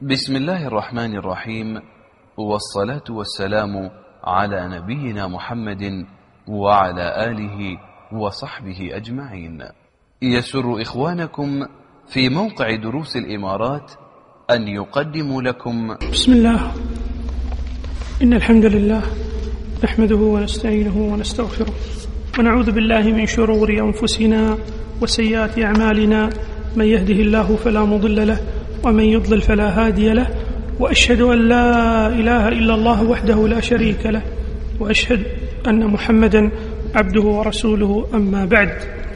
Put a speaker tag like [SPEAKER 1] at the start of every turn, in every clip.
[SPEAKER 1] بسم الله الرحمن الرحيم، والصلاة والسلام على نبينا محمد وعلى آله وصحبه أجمعين. يسر إخوانكم في موقع دروس الإمارات أن يقدموا لكم
[SPEAKER 2] بسم الله، إن الحمد لله نحمده ونستعينه ونستغفره ونعوذ بالله من شرور أنفسنا وسيئات أعمالنا، من يهده الله فلا مضل له ومن يضلل فلا هادي له، وأشهد أن لا إله إلا الله وحده لا شريك له، وأشهد أن محمدا عبده ورسوله. أما بعد،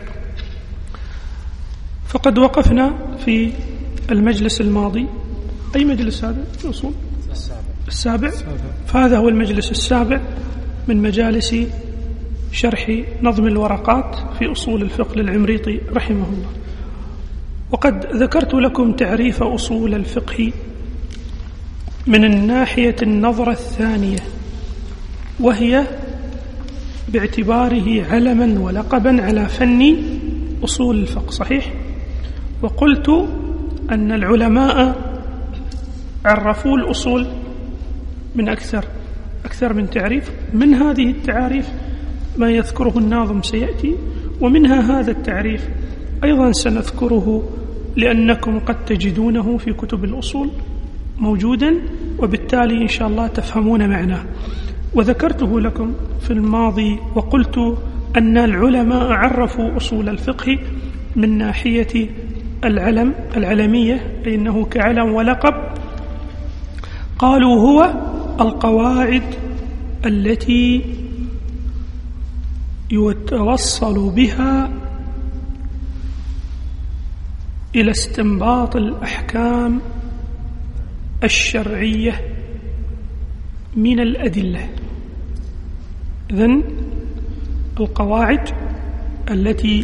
[SPEAKER 2] فقد وقفنا في المجلس الماضي. أي مجلس هذا؟ الأصول السابع. فهذا هو المجلس السابع من مجالس شرح نظم الورقات في أصول الفقه للعمريطي رحمه الله. وقد ذكرت لكم تعريف أصول الفقه من الناحية النظرة الثانية، وهي باعتباره علما ولقبا على فن أصول الفقه، صحيح؟ وقلت أن العلماء عرفوا الأصول من أكثر من تعريف. من هذه التعاريف ما يذكره الناظم سيأتي، ومنها هذا التعريف أيضا سنذكره لأنكم قد تجدونه في كتب الأصول موجودا، وبالتالي إن شاء الله تفهمون معناه. وذكرته لكم في الماضي وقلت أن العلماء عرفوا أصول الفقه من ناحية العلمية، أنه كعلم ولقب. قالوا هو القواعد التي يتوصل بها إلى استنباط الأحكام الشرعية من الأدلة. إذن القواعد التي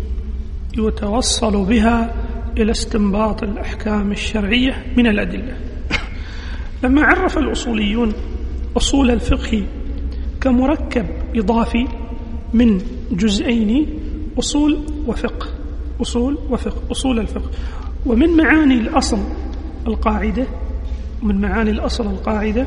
[SPEAKER 2] يتوصل بها إلى استنباط الأحكام الشرعية من الأدلة. لما عرف الأصوليون أصول الفقه كمركب إضافي من جزئين، أصول وفقه، أصول الفقه. ومن معاني الأصل القاعدة،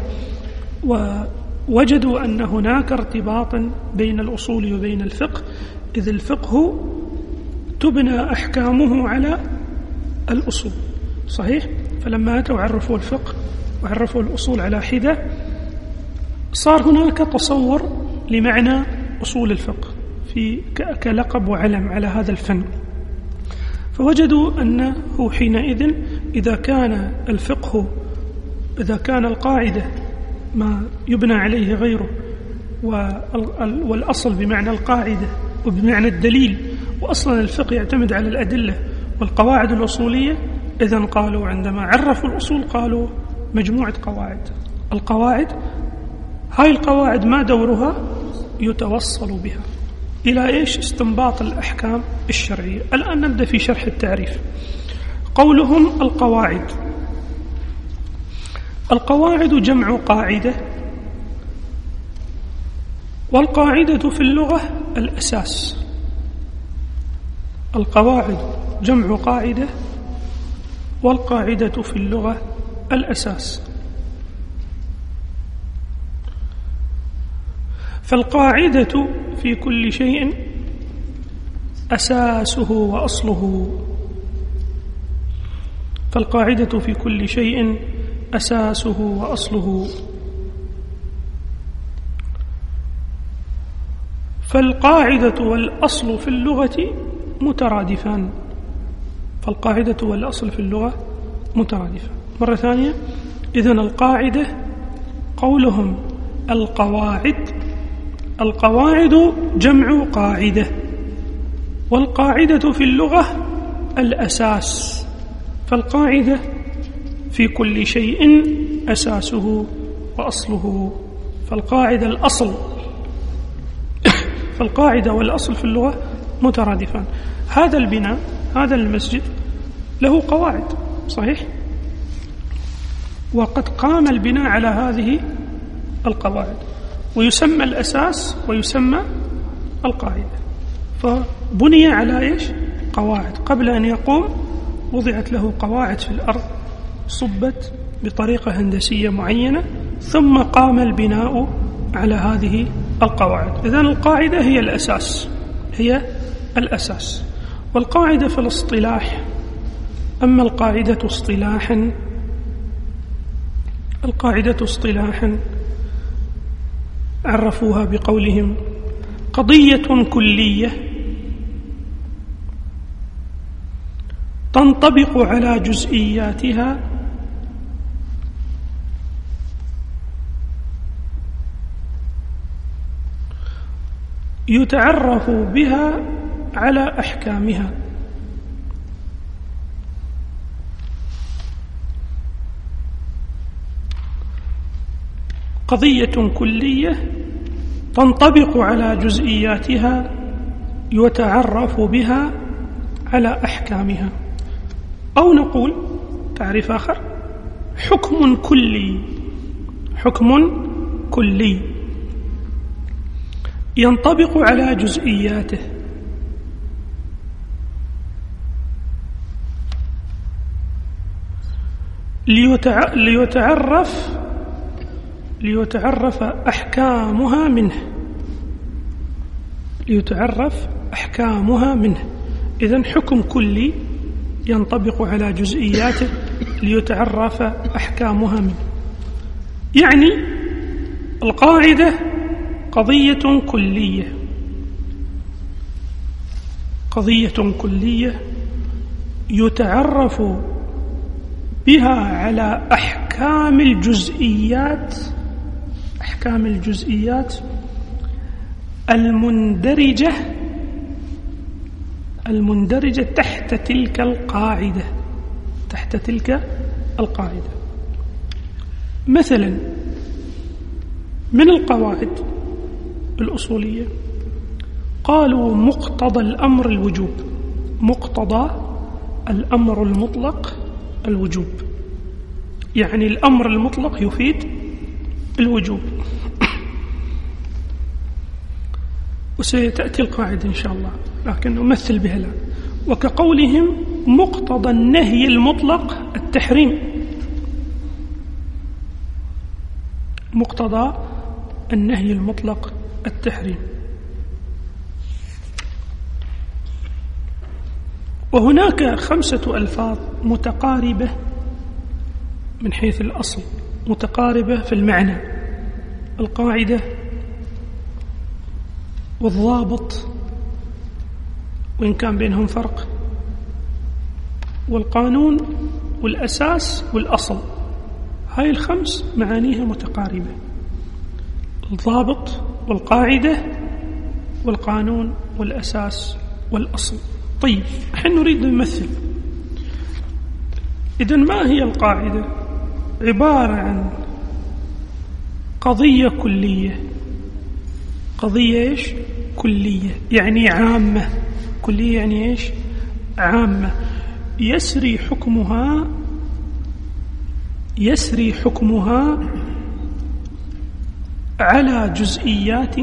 [SPEAKER 2] ووجدوا أن هناك ارتباطا بين الأصول وبين الفقه، إذ الفقه تبنى أحكامه على الأصول، صحيح؟ فلما أتوا عرفوا الفقه وعرفوا الأصول على حدة، صار هناك تصور لمعنى أصول الفقه كلقب وعلم على هذا الفن. فوجدوا أنه حينئذ إذا كان القاعدة ما يبنى عليه غيره، والأصل بمعنى القاعدة وبمعنى الدليل، وأصلا الفقه يعتمد على الأدلة والقواعد الأصولية، إذن قالوا عندما عرفوا الأصول قالوا مجموعة القواعد هاي القواعد ما دورها؟ يتوصل بها إلى إيش؟ استنباط الأحكام الشرعية. الآن نبدأ في شرح التعريف. قولهم القواعد جمع قاعدة، والقاعدة في اللغة الأساس. القواعد جمع قاعدة، والقاعدة في اللغة الأساس. فالقاعدة في كل شيء أساسه وأصله. فالقاعدة في كل شيء أساسه وأصله. فالقاعدة والأصل في اللغة مترادفان. فالقاعدة والأصل في اللغة مترادفان. مرة ثانية، إذن القاعدة قولهم القواعد جمع قاعدة، والقاعدة في اللغة الأساس. فالقاعدة في كل شيء أساسه وأصله. فالقاعدة الأصل فالقاعدة والأصل في اللغة مترادفان. هذا البناء، هذا المسجد له قواعد، صحيح؟ وقد قام البناء على هذه القواعد، ويسمى الأساس ويسمى القاعدة. فبني على إيش؟ قواعد. قبل أن يقوم وضعت له قواعد في الأرض، صبت بطريقة هندسية معينة ثم قام البناء على هذه القواعد. إذن القاعدة هي الأساس، هي الأساس. والقاعدة في الاصطلاح، أما القاعدة اصطلاحا عرفوها بقولهم قضية كلية تنطبق على جزئياتها يتعرف بها على أحكامها. قضية كلية تنطبق على جزئياتها يتعرف بها على أحكامها. أو نقول تعريف آخر: حكم كلي ينطبق على جزئياته ليتعرف أحكامها منه. إذن حكم كلي ينطبق على جزئياته ليتعرف أحكامها منه. يعني القاعدة قضية كلية يتعرف بها على أحكام الجزئيات المندرجة تحت تلك القاعدة. مثلا من القواعد الأصولية قالوا مقتضى الأمر المطلق الوجوب. يعني الأمر المطلق يفيد الوجوب. وسيتأتي القاعدة إن شاء الله، لكن أمثل بها الآن. وكقولهم مقتضى النهي المطلق التحريم. مقتضى النهي المطلق التحريم. وهناك 5 ألفاظ متقاربة من حيث الأصل، متقاربة في المعنى: القاعدة والضابط وإن كان بينهم فرق، والقانون والأساس والأصل. هاي ال5 معانيها متقاربة: الضابط والقاعدة والقانون والأساس والأصل. طيب، نحن نريد نمثل. إذن ما هي القاعدة؟ عبارة عن قضية كلية. قضية إيش؟ كلية، يعني عامة. كلية يعني إيش؟ عامة. يسري حكمها على جزئيات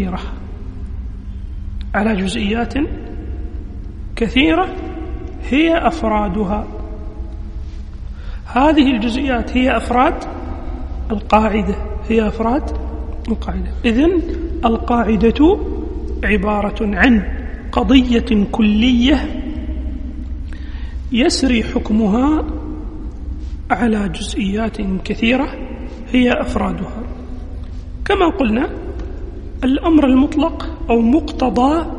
[SPEAKER 2] كثيرة هي أفرادها. هذه الجزئيات هي أفراد القاعدة. إذن القاعدة عبارة عن قضية كلية يسري حكمها على جزئيات كثيرة هي أفرادها. كما قلنا الأمر المطلق أو مقتضى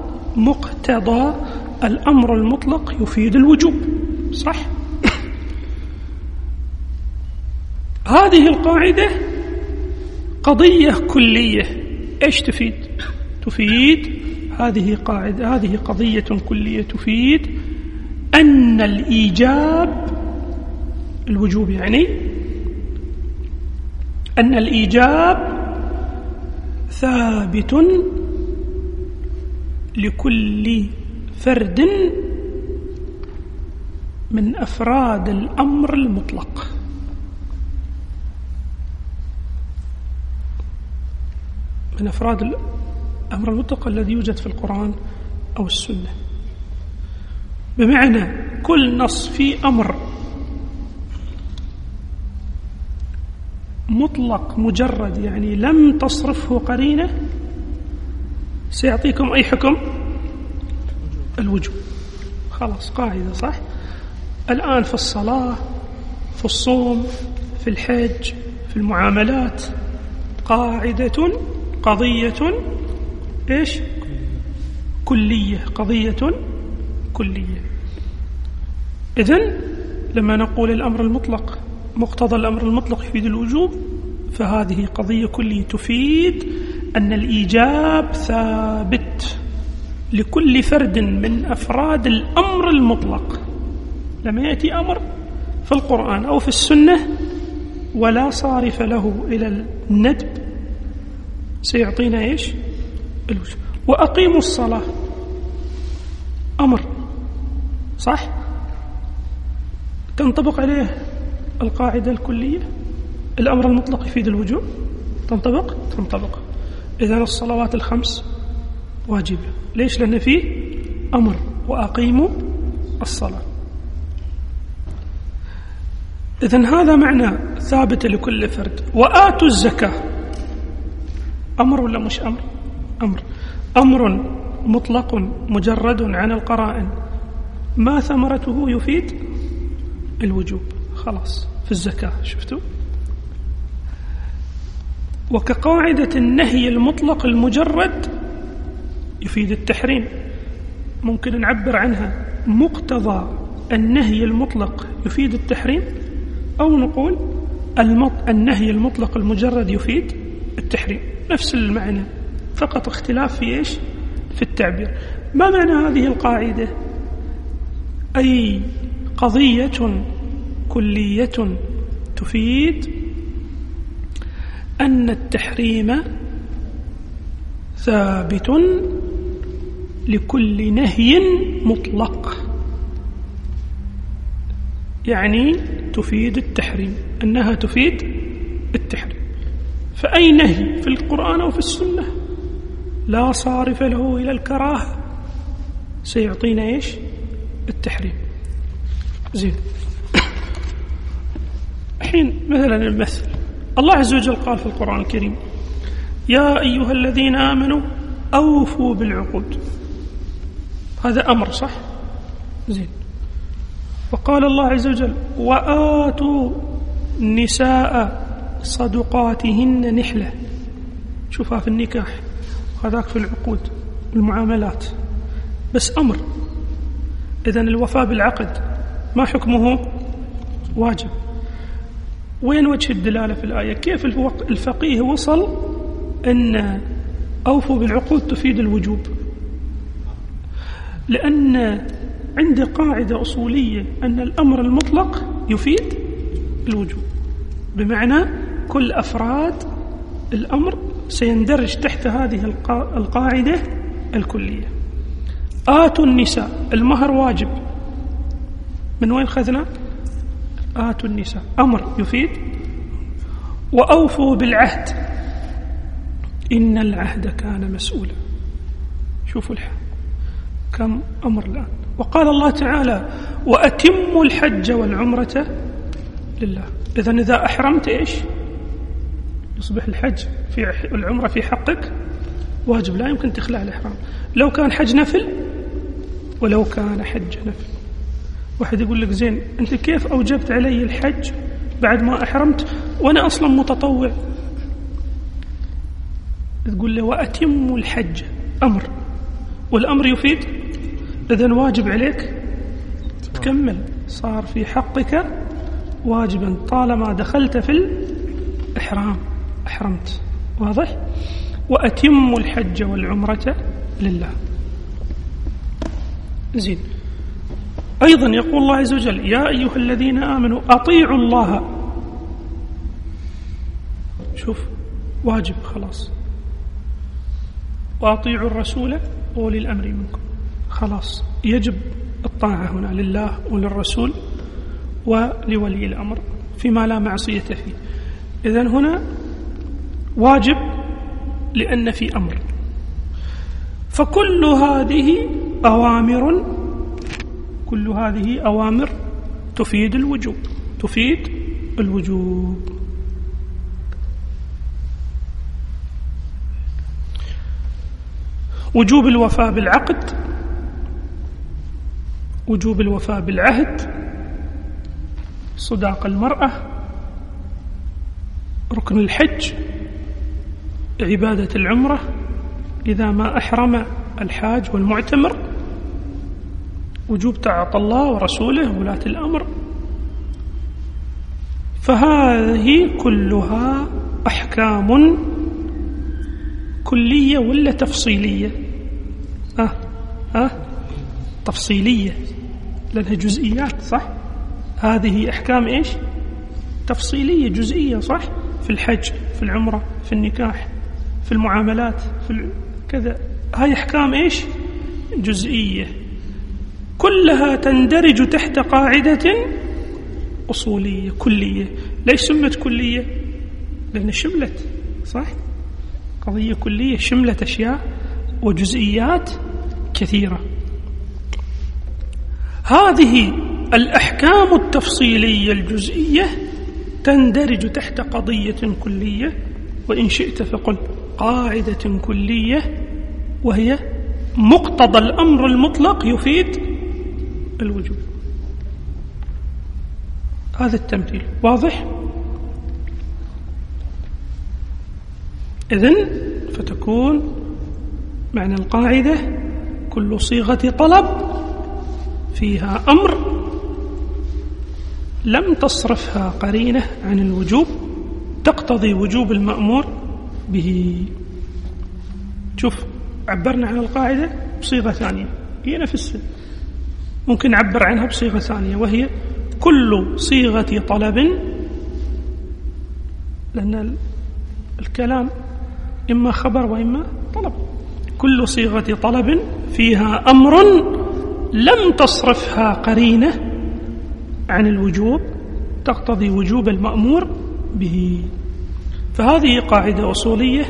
[SPEAKER 2] الأمر المطلق يفيد الوجوب، صح؟ هذه القاعدة قضية كلية. إيش تفيد؟ هذه قضية كلية تفيد أن الوجوب، يعني أن الإيجاب ثابت لكل فرد من أفراد الأمر المطلق. من أفراد الأمر المطلق الذي يوجد في القرآن أو السنة. بمعنى كل نص في أمر مطلق مجرد يعني لم تصرفه قرينة سيعطيكم أي حكم؟ الوجوب. خلاص قاعدة صح. الآن في الصلاة، في الصوم، في الحج، في المعاملات، قاعدة قضية إيش؟ كلية، قضية كلية. إذن لما نقول الأمر المطلق مقتضى الأمر المطلق يفيد الوجوب، فهذه قضية كلية تفيد أن الإيجاب ثابت لكل فرد من أفراد الأمر المطلق. لما يأتي أمر في القرآن أو في السنة ولا صارف له إلى الندب سيعطينا إيش؟ الوجوب. وأقيموا الصلاة أمر صح؟ تنطبق عليه القاعدة الكلية، الأمر المطلق يفيد الوجوب، تنطبق. إذن الصلوات الخمس واجبة. ليش؟ لأن فيه أمر وأقيموا الصلاة. إذن هذا معنى ثابت لكل فرد. وآتوا الزكاة أمر ولا مش أمر؟ أمر مطلق مجرد عن القرائن، ما ثمرته يفيد الوجوب. خلاص في الزكاة شفتوا. وكقاعدة النهي المطلق المجرد يفيد التحريم، ممكن نعبر عنها مقتضى النهي المطلق يفيد التحريم، أو نقول النهي المطلق المجرد يفيد التحريم، نفس المعنى فقط اختلاف في إيش؟ في التعبير. ما معنى هذه القاعدة؟ أي قضية كلية تفيد أن التحريم ثابت لكل نهي مطلق، يعني تفيد التحريم، أنها تفيد التحريم. فأي نهي في القرآن أو في السنة لا صارف له إلى الكراهة سيعطينا إيش؟ التحريم. زين. الحين مثلا المثل، الله عز وجل قال في القرآن الكريم: يا أيها الذين آمنوا أوفوا بالعقود. هذا أمر صح؟ زين. وقال الله عز وجل: وآتوا النساء صدقاتهن نحلة. شوفها في النكاح وهذاك في العقود المعاملات، بس أمر. إذن الوفاء بالعقد ما حكمه؟ واجب. وين وجه الدلالة في الآية؟ كيف الفقيه وصل أن أوفوا بالعقود تفيد الوجوب؟ لأن عند قاعدة أصولية أن الأمر المطلق يفيد الوجوب، بمعنى كل أفراد الأمر سيندرج تحت هذه القاعدة الكلية. آتوا النساء، المهر واجب، من وين خذنا؟ آتوا النساء أمر يفيد. وأوفوا بالعهد، إن العهد كان مسؤولا. شوفوا كم أمر الآن. وقال الله تعالى: وأتموا الحج والعمرة لله. إذن إذا أحرمت إيش؟ يصبح الحج في العمرة في حقك واجب، لا يمكن تخلع الإحرام، لو كان حج نفل ولو كان حج نفل. واحد يقول لك: زين أنت كيف أوجبت علي الحج بعد ما أحرمت وأنا أصلا متطوع؟ تقول له: وأتموا الحج أمر، والأمر يفيد، إذن واجب عليك تكمل، صار في حقك واجبا طالما دخلت في الإحرام، أحرمت. واضح؟ وأتموا الحج والعمرة لله. زين. أيضا يقول الله عز وجل: يا أيها الذين آمنوا أطيعوا الله. شوف واجب خلاص. وأطيعوا الرسول وأولي الأمر منكم. خلاص يجب الطاعة هنا لله وللرسول ولولي الأمر فيما لا معصية فيه. إذن هنا واجب لأن في أمر. فكل هذه أوامر تفيد الوجوب، وجوب الوفاء بالعقد، وجوب الوفاء بالعهد، صداق المرأة، ركن الحج، عبادة العمرة إذا ما أحرم الحاج والمعتمر، وجوب طاعة الله ورسوله وولاة الأمر. فهذه كلها أحكام كلية ولا تفصيلية؟ تفصيلية لأنها جزئيات، صح؟ هذه أحكام إيش؟ تفصيلية جزئية، صح؟ في الحج، في العمرة، في النكاح، في المعاملات، في كذا. هاي أحكام إيش؟ جزئية، كلها تندرج تحت قاعدة أصولية كلية. ليش سمت كلية؟ لأن شملت، صح؟ قضية كلية شملت أشياء وجزئيات كثيرة. هذه الأحكام التفصيلية الجزئية تندرج تحت قضية كلية، وإن شئت فقل قاعدة كلية، وهي مقتضى الأمر المطلق يفيد الوجوب. هذا التمثيل واضح؟ إذن فتكون معنى القاعدة كل صيغة طلب فيها أمر لم تصرفها قرينة عن الوجوب تقتضي وجوب المأمور به. شوف، عبرنا عن القاعدة بصيغة ثانية، هي نفسها، ممكن نعبر عنها بصيغة ثانية، وهي كل صيغة طلب، لأن الكلام إما خبر وإما طلب. كل صيغة طلب فيها أمر لم تصرفها قرينة عن الوجوب تقتضي وجوب المأمور به. فهذه قاعدة أصولية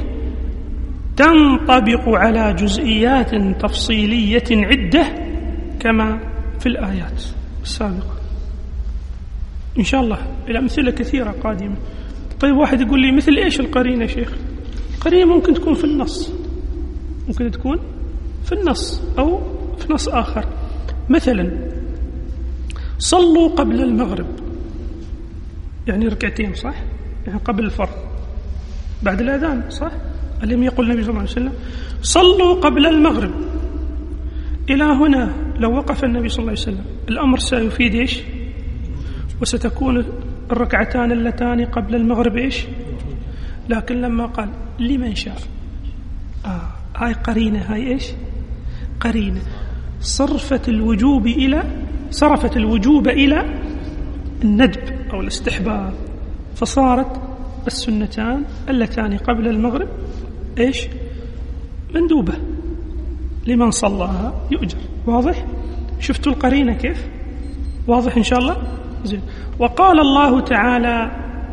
[SPEAKER 2] تنطبق على جزئيات تفصيلية عدة كما في الآيات السابقة. إن شاء الله الأمثلة كثيرة قادمة. طيب واحد يقول لي مثل إيش القرينة شيخ؟ القرينة ممكن تكون في النص، ممكن تكون في النص أو في نص آخر. مثلا صلوا قبل المغرب، يعني ركعتين، صح؟ يعني قبل الفرض بعد الأذان، صح؟ ألم يقل النبي صلى الله عليه وسلم صلوا قبل المغرب؟ إلى هنا لو وقف النبي صلى الله عليه وسلم الأمر سيفيد إيش؟ وستكون الركعتان اللتان قبل المغرب إيش؟ لكن لما قال لمن شاء، هاي قرينة، هاي إيش؟ قرينة صرفت الوجوب إلى الندب أو الاستحباب، فصارت السنتان اللتان قبل المغرب إيش؟ مندوبة، لمن صلاها يؤجر. واضح؟ شفتوا القرينة كيف؟ واضح إن شاء الله؟ زين. وقال الله تعالى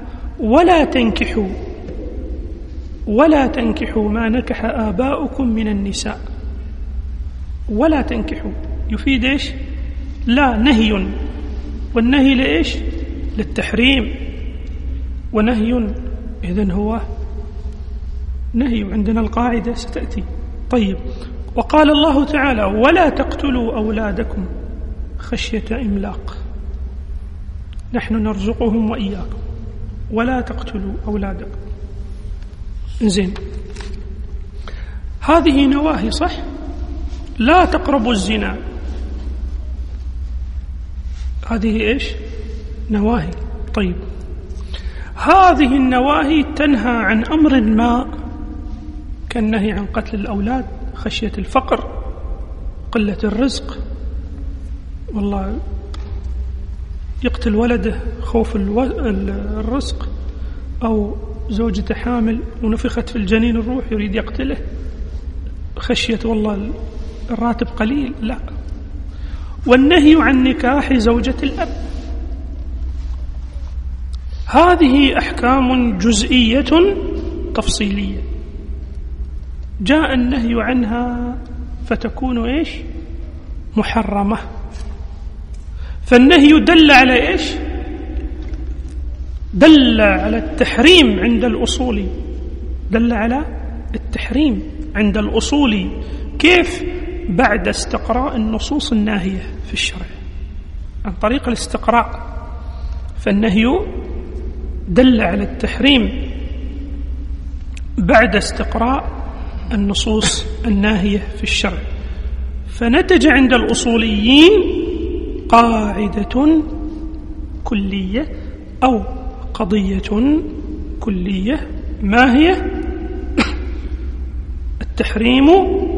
[SPEAKER 2] ولا تنكحوا ما نكح آباؤكم من النساء. ولا تنكحوا يفيد إيش؟ لا، نهي، والنهي لإيش؟ للتحريم، ونهي إذن هو نهي، عندنا القاعدة ستأتي. طيب، وقال الله تعالى ولا تقتلوا أولادكم خشية إملاق، نحن نرزقهم وإياكم، ولا تقتلوا أولادكم. زين، هذه نواهي، صح؟ لا تقربوا الزنا، هذه إيش؟ نواهي. طيب، هذه النواهي تنهى عن أمر ما، كالنهي عن قتل الأولاد خشية الفقر، قلة الرزق، والله يقتل ولده خوف الرزق، أو زوجته حامل ونفخت في الجنين الروح يريد يقتله خشية والله الراتب قليل، لا. والنهي عن نكاح زوجة الأب، هذه أحكام جزئية تفصيلية جاء النهي عنها فتكون إيش؟ محرمة. فالنهي دل على إيش؟ دل على التحريم عند الأصولي، دل على التحريم عند الأصولي كيف؟ بعد استقراء النصوص الناهية في الشرع، عن طريق الاستقراء. فالنهي دل على التحريم بعد استقراء النصوص الناهية في الشرع. فنتج عند الأصوليين قاعدة كلية أو قضية كلية، ما هي؟ التحريم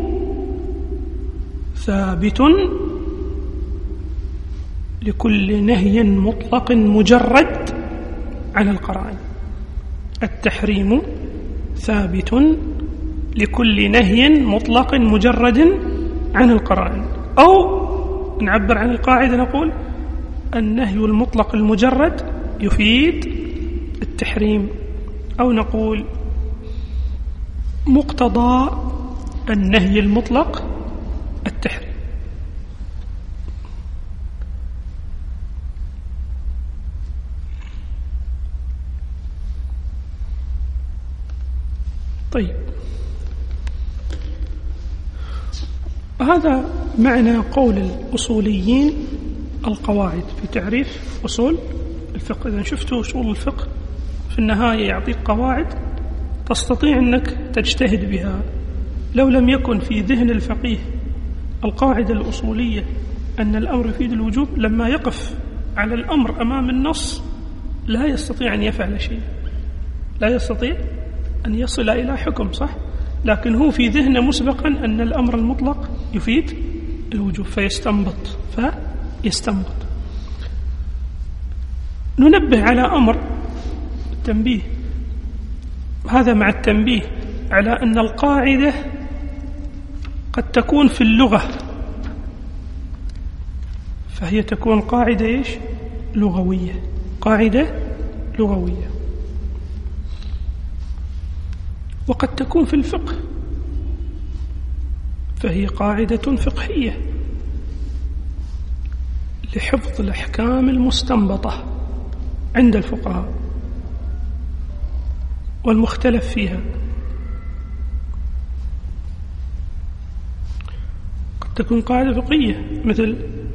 [SPEAKER 2] ثابت لكل نهي مطلق مجرد عن القرائن. التحريم ثابت لكل نهي مطلق مجرد عن القرائن. أو نعبر عن القاعدة نقول النهي المطلق المجرد يفيد التحريم، أو نقول مقتضى النهي المطلق التحريم. طيب، هذا معنى قول الأصوليين القواعد في تعريف أصول الفقه. إذا شفتوا أصول الفقه في النهاية يعطيك قواعد تستطيع أنك تجتهد بها. لو لم يكن في ذهن الفقيه القاعدة الأصولية أن الأمر يفيد الوجوب، لما يقف على الأمر أمام النص لا يستطيع أن يفعل شيء، لا يستطيع أن يصل إلى حكم، صح؟ لكن هو في ذهنه مسبقا أن الأمر المطلق يفيد الوجوب فيستنبط. ننبه على أمر التنبيه، هذا مع التنبيه على أن القاعدة قد تكون في اللغة، فهي تكون قاعدة إيش؟ لغوية، قاعدة لغوية. وقد تكون في الفقه فهي قاعدة فقهية لحفظ الأحكام المستنبطة عند الفقهاء والمختلف فيها. قد تكون قاعدة فقهية مثل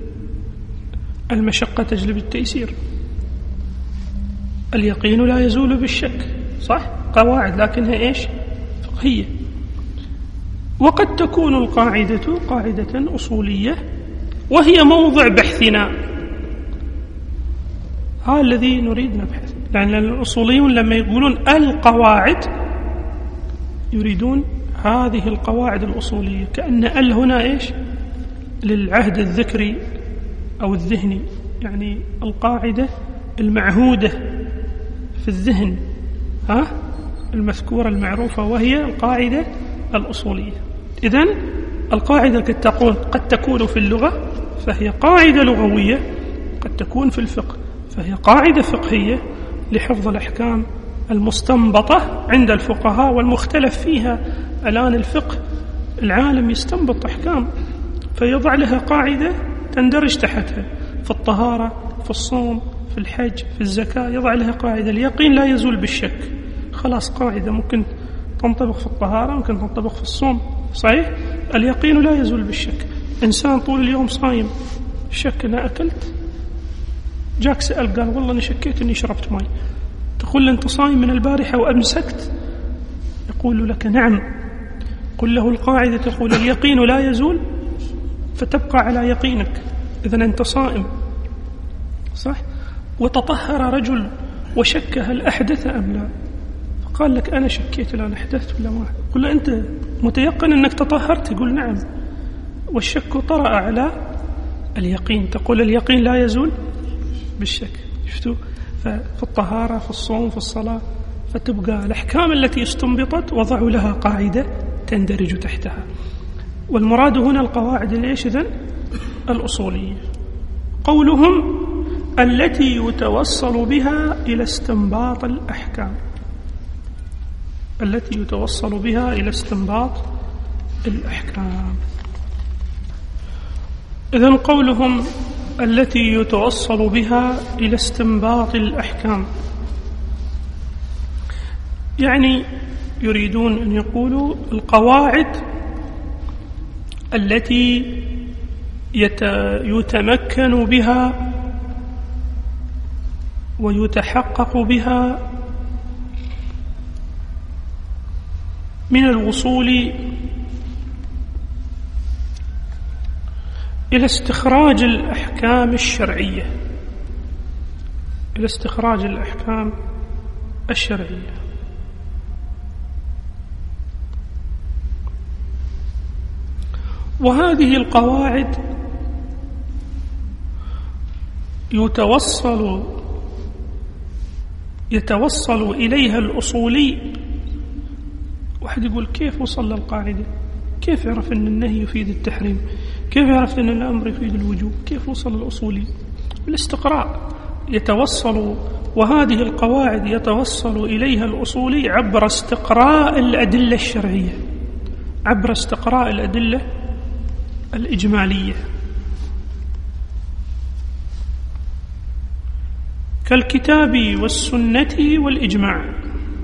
[SPEAKER 2] المشقة تجلب التيسير، اليقين لا يزول بالشك، صح؟ قواعد لكنها إيش؟ فقهية. وقد تكون القاعدة قاعدة أصولية وهي موضع بحثنا، هذا الذي نريد نبحث. لأن الأصوليون لما يقولون القواعد يريدون هذه القواعد الأصولية، كأن هنا إيش؟ للعهد الذكري أو الذهني، يعني القاعدة المعهودة في الذهن، المذكورة المعروفة، وهي القاعدة الأصولية. إذن القاعدة قد تكون في اللغة فهي قاعدة لغوية، قد تكون في الفقه فهي قاعدة فقهية لحفظ الأحكام المستنبطة عند الفقهاء والمختلف فيها. الآن الفقه العالم يستنبط أحكام فيضع لها قاعدة تندرج تحتها، في الطهارة، في الصوم، في الحج، في الزكاة، يضع لها قاعدة اليقين لا يزول بالشك. خلاص قاعدة ممكن تنطبق في الطهارة، ممكن تنطبق في الصوم، صحيح؟ اليقين لا يزول بالشك. إنسان طول اليوم صايم، شك أنا أكلت، جاك سأل قال والله أنا شكيت أني شربت ماء، تقول له أنت صايم من البارحة وأمسكت؟ يقول لك نعم. قل له القاعدة تقول اليقين لا يزول، فتبقى على يقينك، إذن أنت صائم، صح؟ وتطهر رجل وشك هل أحدث أم لا، فقال لك أنا شكيت الآن أحدثت ولا ما، قل له أنت متيقن أنك تطهرت؟ يقول نعم، والشك طرأ على اليقين، تقول اليقين لا يزول بالشك. شفتوا؟ ففي الطهارة، في الصوم، في الصلاة، فتبقى الأحكام التي استنبطت وضعوا لها قاعدة تندرج تحتها. والمراد هنا القواعد ليش إذن؟ الأصولية. قولهم التي يتوصل بها إلى استنباط الأحكام، التي يتوصل بها إلى استنباط الأحكام. إذن قولهم التي يتوصل بها إلى استنباط الأحكام، يعني يريدون أن يقولوا القواعد التي يتمكن بها ويتحقق بها من الوصول إلى استخراج الأحكام الشرعية، إلى استخراج الأحكام الشرعية. وهذه القواعد يتوصل إليها الأصولي. واحد يقول كيف وصل للقاعدة؟ كيف يعرف أن النهي يفيد التحريم؟ كيف يعرف أن الأمر يفيد الوجوب؟ كيف وصل الأصولي؟ بالاستقراء يتوصل. وهذه القواعد يتوصل إليها الأصولي عبر استقراء الأدلة الشرعية، عبر استقراء الأدلة الإجمالية كالكتاب والسنة والإجماع.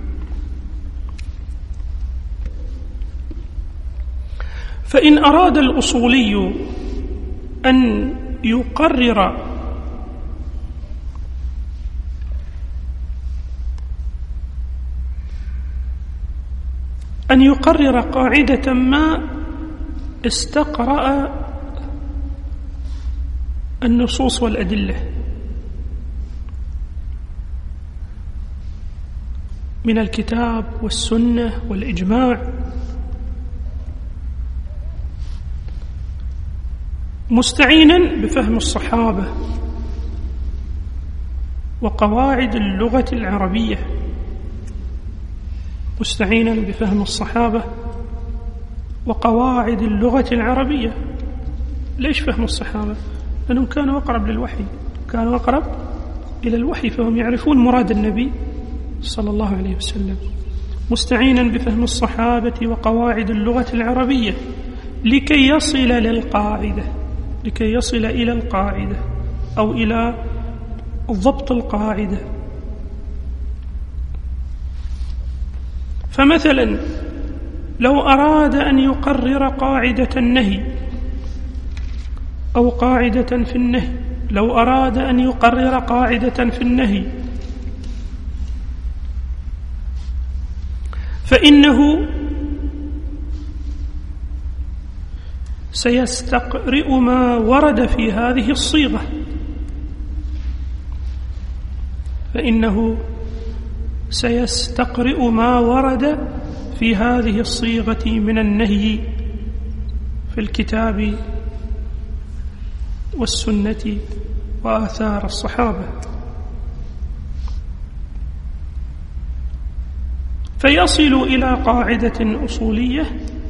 [SPEAKER 2] فإن أراد الأصولي أن يقرر قاعدة ما، استقرأ النصوص والأدلة من الكتاب والسنة والإجماع، مستعينا بفهم الصحابة وقواعد اللغة العربية، مستعينا بفهم الصحابة وقواعد اللغة العربية. ليش فهم الصحابة؟ لأنهم كانوا أقرب للوحي، كانوا أقرب إلى الوحي، فهم يعرفون مراد النبي صلى الله عليه وسلم. مستعينا بفهم الصحابة وقواعد اللغة العربية لكي يصل للقاعدة، لكي يصل إلى القاعدة أو إلى ضبط القاعدة. فمثلا لو أراد أن يقرر قاعدة النهي أو قاعدة في النهي، لو أراد أن يقرر قاعدة في النهي فإنه سيستقرئ ما ورد في هذه الصيغة، فإنه سيستقرئ ما ورد في هذه الصيغة من النهي في الكتاب والسنة وآثار الصحابة، فيصل إلى قاعدة أصولية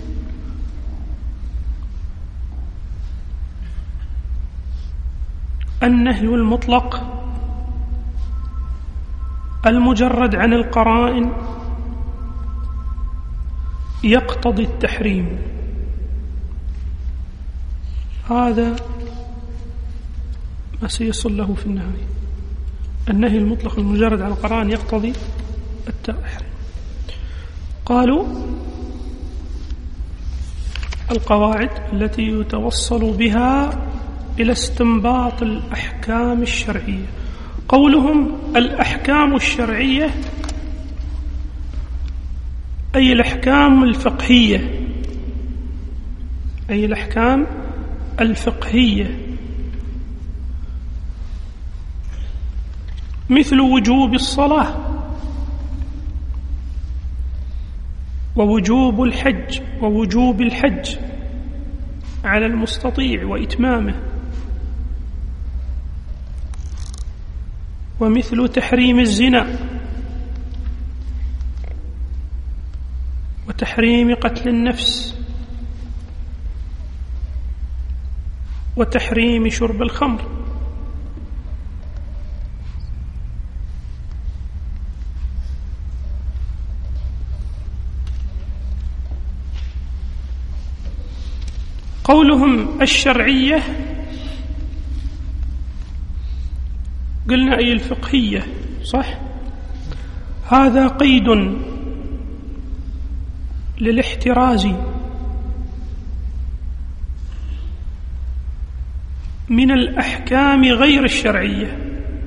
[SPEAKER 2] النهي المطلق المجرد عن القرائن يقتضي التحريم. هذا ما سيصل له في النهاية، النهي المطلق المجرد عن القرائن يقتضي التحريم. قالوا القواعد التي يتوصل بها إلى استنباط الأحكام الشرعية. قولهم الأحكام الشرعية أي الأحكام الفقهية، أي الأحكام الفقهية، مثل وجوب الصلاة ووجوب الحج ووجوب الحج على المستطيع وإتمامه، ومثل تحريم الزنا وتحريم قتل النفس وتحريم شرب الخمر. قولهم الشرعية قلنا أي الفقهية، صح؟ هذا قيد للاحتراز من الأحكام غير الشرعية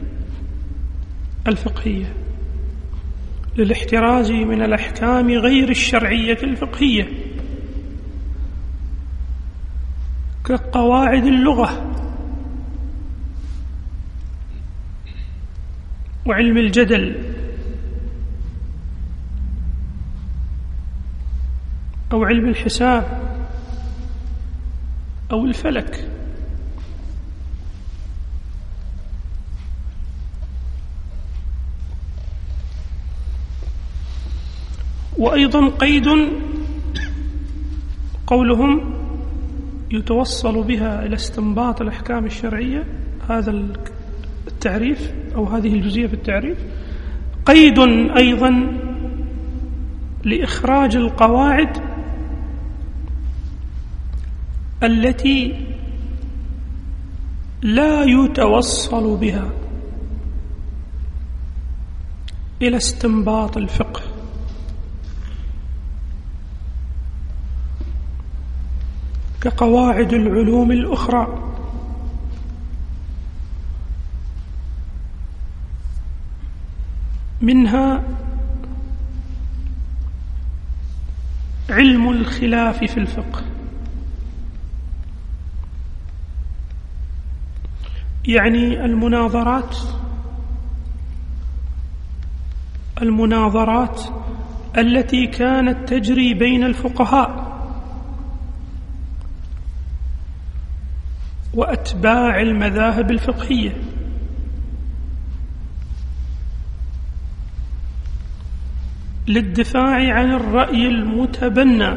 [SPEAKER 2] الفقهية، للاحتراز من الأحكام غير الشرعية الفقهية كقواعد اللغة وعلم الجدل أو علم الحساب أو الفلك. وأيضا قيد قولهم يتوصل بها إلى استنباط الأحكام الشرعية، هذا التعريف أو هذه الجزئية في التعريف قيد أيضا لإخراج القواعد التي لا يتوصل بها إلى استنباط الفقه، كقواعد العلوم الأخرى منها علم الخلاف في الفقه، يعني المناظرات التي كانت تجري بين الفقهاء وأتباع المذاهب الفقهية، للدفاع عن الرأي المتبنى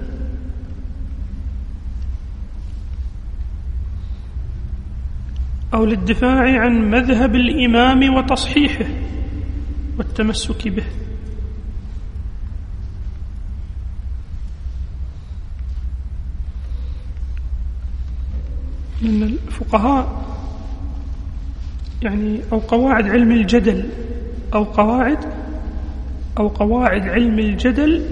[SPEAKER 2] أو للدفاع عن مذهب الإمام وتصحيحه والتمسك به. من الفقهاء يعني أو قواعد علم الجدل أو قواعد علم الجدل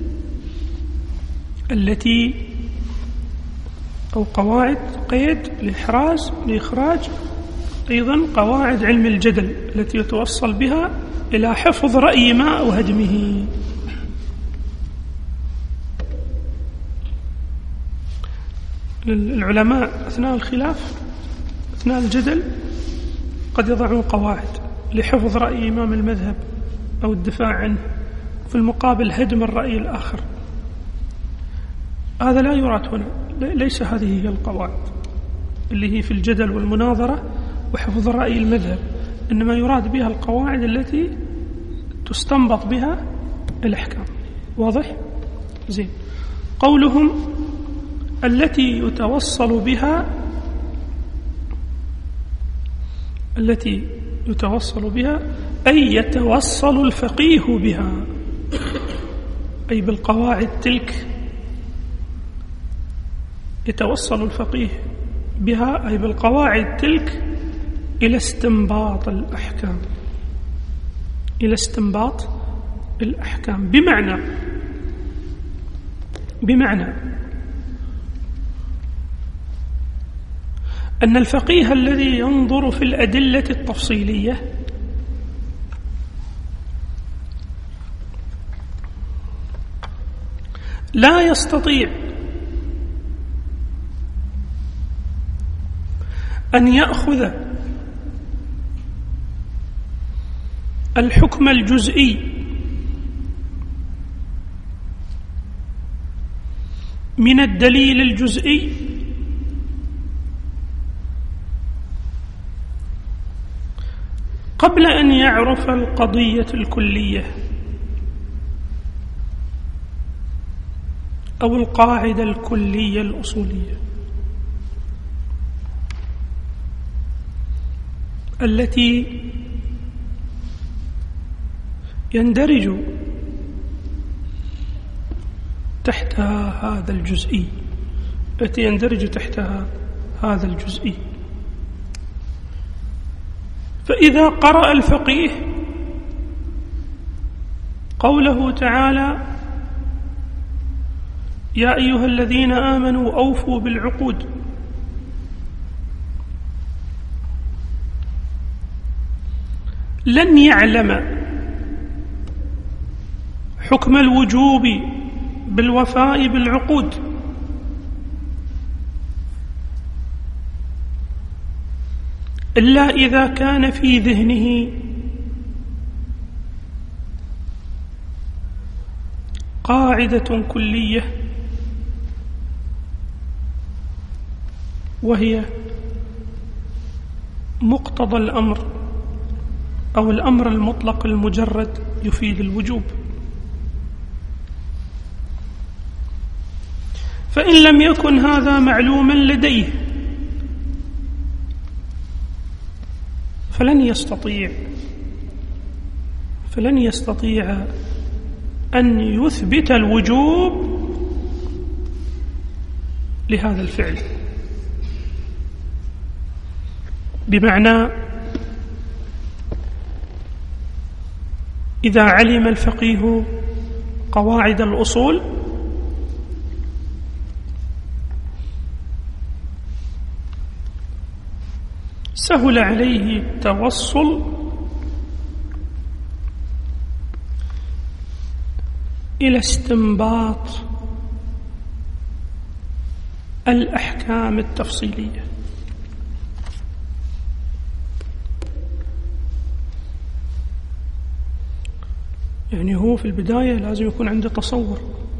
[SPEAKER 2] التي أو قواعد قيد لإخراج أيضا قواعد علم الجدل التي يتوصل بها إلى حفظ رأي ما أو هدمه. العلماء أثناء الخلاف أثناء الجدل قد يضعون قواعد لحفظ رأي إمام المذهب أو الدفاع عنه، في المقابل هدم الرأي الآخر. هذا لا يراد هنا، ليس هذه هي القواعد اللي هي في الجدل والمناظرة وحفظ رأي المذهب، إنما يراد بها القواعد التي تستنبط بها الأحكام. واضح؟ زين. قولهم التي يتوصل بها أي يتوصل الفقيه بها، أي بالقواعد تلك يتوصل الفقيه بها، أي بالقواعد تلك إلى استنباط الأحكام، بمعنى أن الفقيه الذي ينظر في الأدلة التفصيلية لا يستطيع أن يأخذ الحكم الجزئي من الدليل الجزئي قبل أن يعرف القضية الكلية أو القاعدة الكلية الأصولية التي يندرج تحتها هذا الجزئي. فإذا قرأ الفقيه قوله تعالى: يا أيها الذين آمنوا أوفوا بالعقود، لن يعلم حكم الوجوب بالوفاء بالعقود إلا إذا كان في ذهنه قاعدة كلية، وهي مقتضى الأمر أو الأمر المطلق المجرد يفيد الوجوب. فإن لم يكن هذا معلوما لديه فلن يستطيع أن يثبت الوجوب لهذا الفعل. بمعنى إذا علم الفقيه قواعد الأصول سهل عليه التوصل إلى استنباط الأحكام التفصيلية. يعني هو في البداية لازم يكون عنده تصور،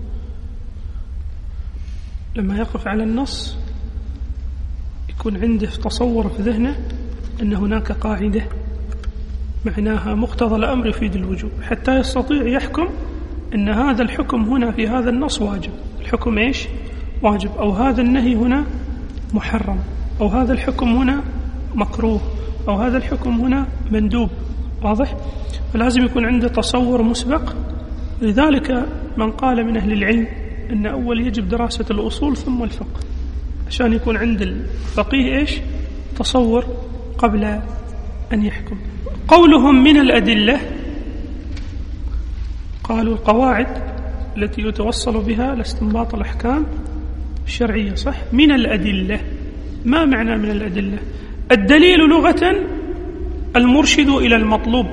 [SPEAKER 2] لما يقف على النص يكون عنده تصور في ذهنه أن هناك قاعدة معناها مقتضى الأمر يفيد الوجوب، حتى يستطيع يحكم أن هذا الحكم هنا في هذا النص واجب. الحكم إيش؟ واجب. أو هذا النهي هنا محرم، أو هذا الحكم هنا مكروه، أو هذا الحكم هنا مندوب. واضح؟ فلازم يكون عنده تصور مسبق. لذلك من قال من أهل العلم أن أول يجب دراسة الأصول ثم الفقه، عشان يكون عند الفقيه إيش؟ تصور قبل أن يحكم. قولهم من الأدلة، قالوا القواعد التي يتوصل بها لاستنباط الأحكام الشرعية. صح؟ من الأدلة. ما معنى من الأدلة؟ الدليل لغة المرشد إلى المطلوب.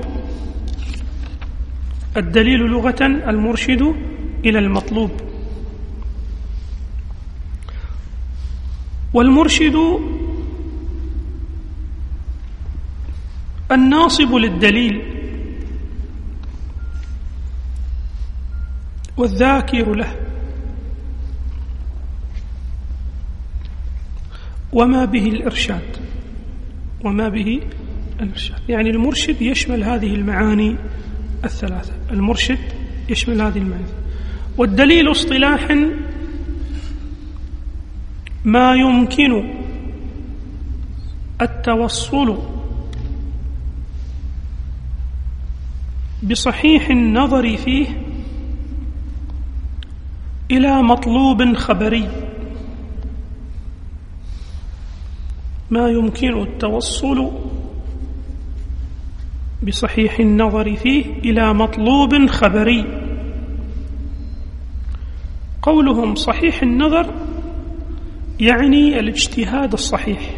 [SPEAKER 2] الدليل لغة المرشد إلى المطلوب. والمرشد الناصب للدليل والذاكر له، وما به الإرشاد. يعني المرشد يشمل هذه المعاني الثلاثة. المرشد يشمل هذه المعاني. والدليل اصطلاحا ما يمكن التوصل بصحيح النظر فيه إلى مطلوب خبري. ما يمكن التوصل بصحيح النظر فيه إلى مطلوب خبري. قولهم صحيح النظر يعني الاجتهاد الصحيح.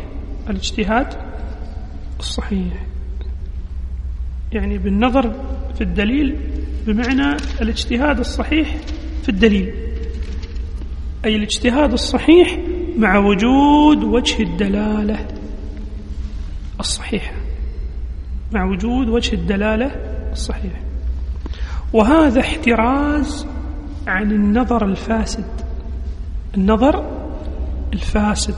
[SPEAKER 2] يعني بالنظر في الدليل بمعنى الاجتهاد الصحيح في الدليل، أي الاجتهاد الصحيح مع وجود وجه الدلالة الصحيحة، وهذا احتراز عن النظر الفاسد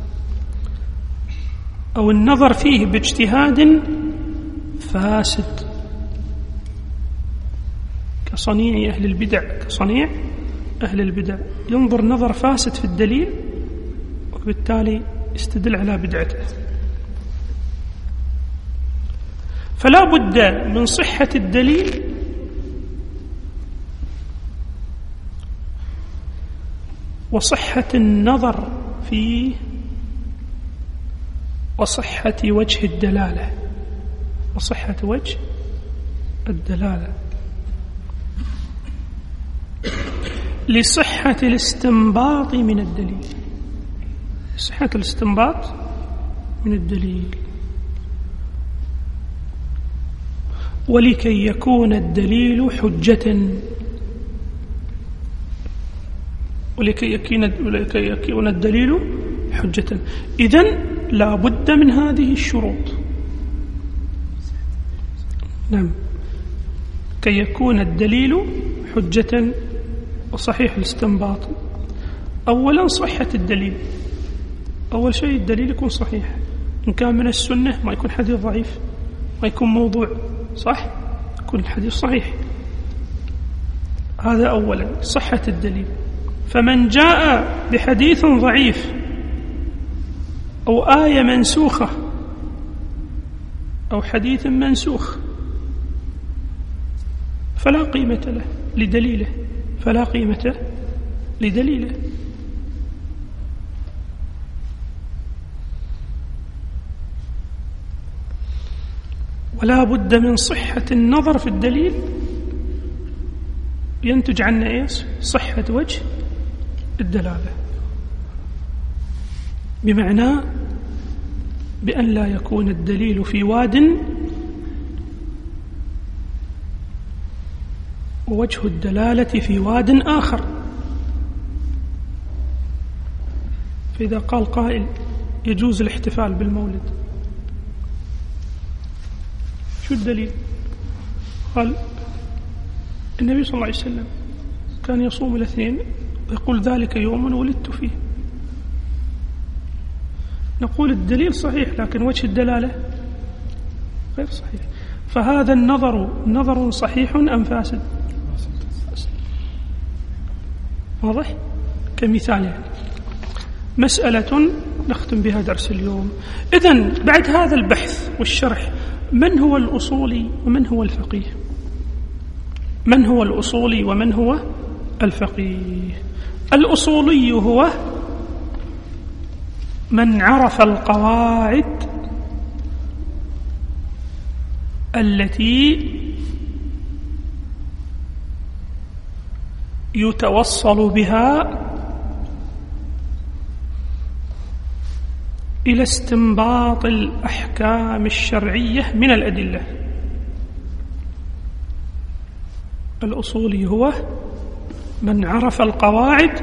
[SPEAKER 2] أو النظر فيه باجتهاد فاسد، كصنيع أهل البدع ينظر نظر فاسد في الدليل وبالتالي يستدل على بدعته. فلا بد من صحة الدليل وصحة النظر فيه وصحة وجه الدلالة لصحة الاستنباط من الدليل. ولكي يكون الدليل حجة. ولكي يكون الدليل حجة. إذن لا بد من هذه الشروط. نعم، كي يكون الدليل حجة وصحيح الاستنباط. أولا صحة الدليل. أول شيء الدليل يكون صحيح، إن كان من السنة ما يكون حديث ضعيف، ما يكون موضوع، صح؟ يكون الحديث صحيح. هذا أولا صحة الدليل. فمن جاء بحديث ضعيف أو آية منسوخة أو حديث منسوخ فلا قيمة له لدليله، فلا قيمة لدليله. ولا بد من صحة النظر في الدليل، ينتج عنه إيش؟ صحة وجه الدلالة، بمعنى بأن لا يكون الدليل في واد ووجه الدلالة في واد آخر. فإذا قال قائل يجوز الاحتفال بالمولد، شو الدليل؟ قال النبي صلى الله عليه وسلم كان يصوم الاثنين ويقول ذلك يوم ولدت فيه. نقول الدليل صحيح لكن وجه الدلالة غير صحيح. فهذا النظر نظر صحيح أم فاسد؟ واضح؟ كمثال يعني. مسألة نختم بها درس اليوم. إذن بعد هذا البحث والشرح، من هو الأصولي ومن هو الفقيه؟ من هو الأصولي ومن هو الفقيه؟ الأصولي هو من عرف القواعد التي يتوصل بها إلى استنباط الأحكام الشرعية من الأدلة. الأصولي هو من عرف القواعد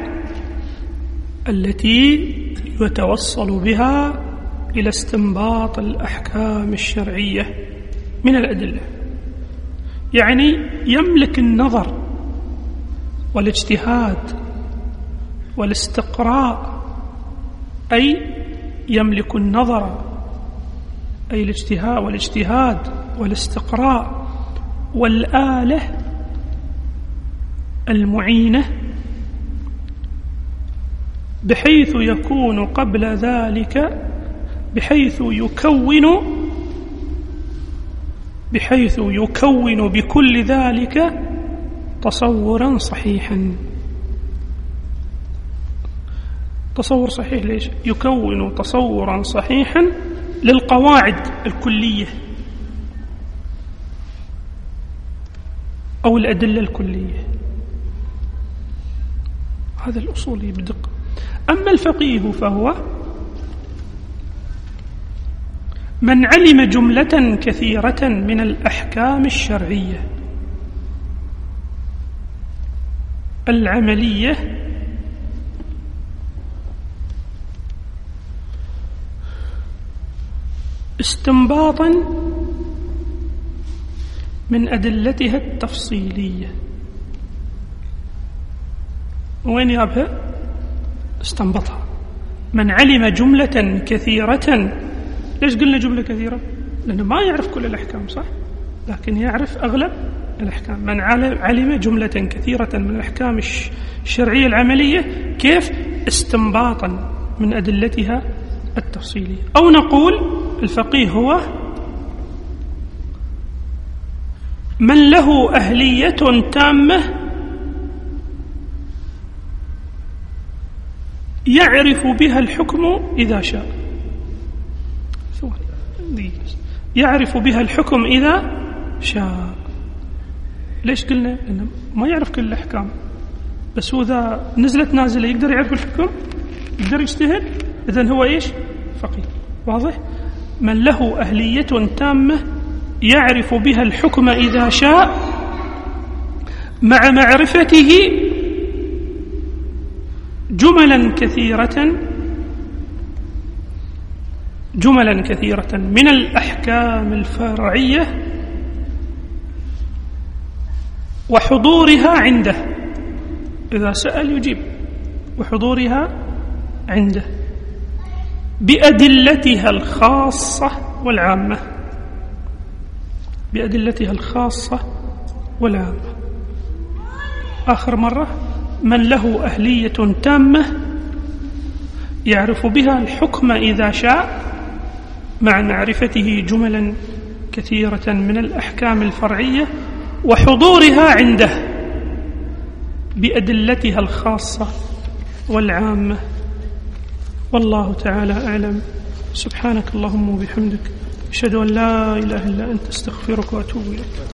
[SPEAKER 2] التي يتوصل بها إلى استنباط الأحكام الشرعية من الأدلة، يعني يملك النظر والاجتهاد والاستقراء، أي يملك النظر أي والاجتهاد والاستقراء والآلة المعينة، بحيث يكون قبل ذلك بحيث يكون بكل ذلك تصورا صحيحا. تصور صحيح ليش؟ يكون تصورا صحيحا للقواعد الكلية أو الأدلة الكلية. هذا الأصولي بدقة. أما الفقيه فهو من علم جملة كثيرة من الأحكام الشرعية العملية استنباطا من أدلتها التفصيلية. وين يابها؟ استنبطها. من علم جملة كثيرة. ليش قلنا جملة كثيرة؟ لأنه ما يعرف كل الأحكام، صح؟ لكن يعرف أغلب الأحكام. من علم جملة كثيرة من الأحكام الشرعية العملية، كيف؟ استنباطا من أدلتها التفصيلية. أو نقول الفقيه هو من له أهلية تامة يعرف بها الحكم إذا شاء. يعرف بها الحكم إذا شاء. ليش قلنا إنه ما يعرف كل الأحكام، بس هو إذا نزلت نازلة يقدر يعرف الحكم، يقدر يجتهد، إذن هو إيش؟ فقيه. واضح؟ من له أهلية تامة يعرف بها الحكم إذا شاء مع معرفته جملا كثيرة من الأحكام الفرعية وحضورها عنده. إذا سأل يجيب، وحضورها عنده بأدلتها الخاصة والعامة. بأدلتها الخاصة والعامة. آخر مرة: من له أهلية تامة يعرف بها الحكم إذا شاء مع معرفته جملا كثيرة من الأحكام الفرعية وحضورها عنده بأدلتها الخاصة والعامة. والله تعالى أعلم. سبحانك اللهم وبحمدك، أشهد أن لا إله إلا أنت، استغفرك وأتوب إليك.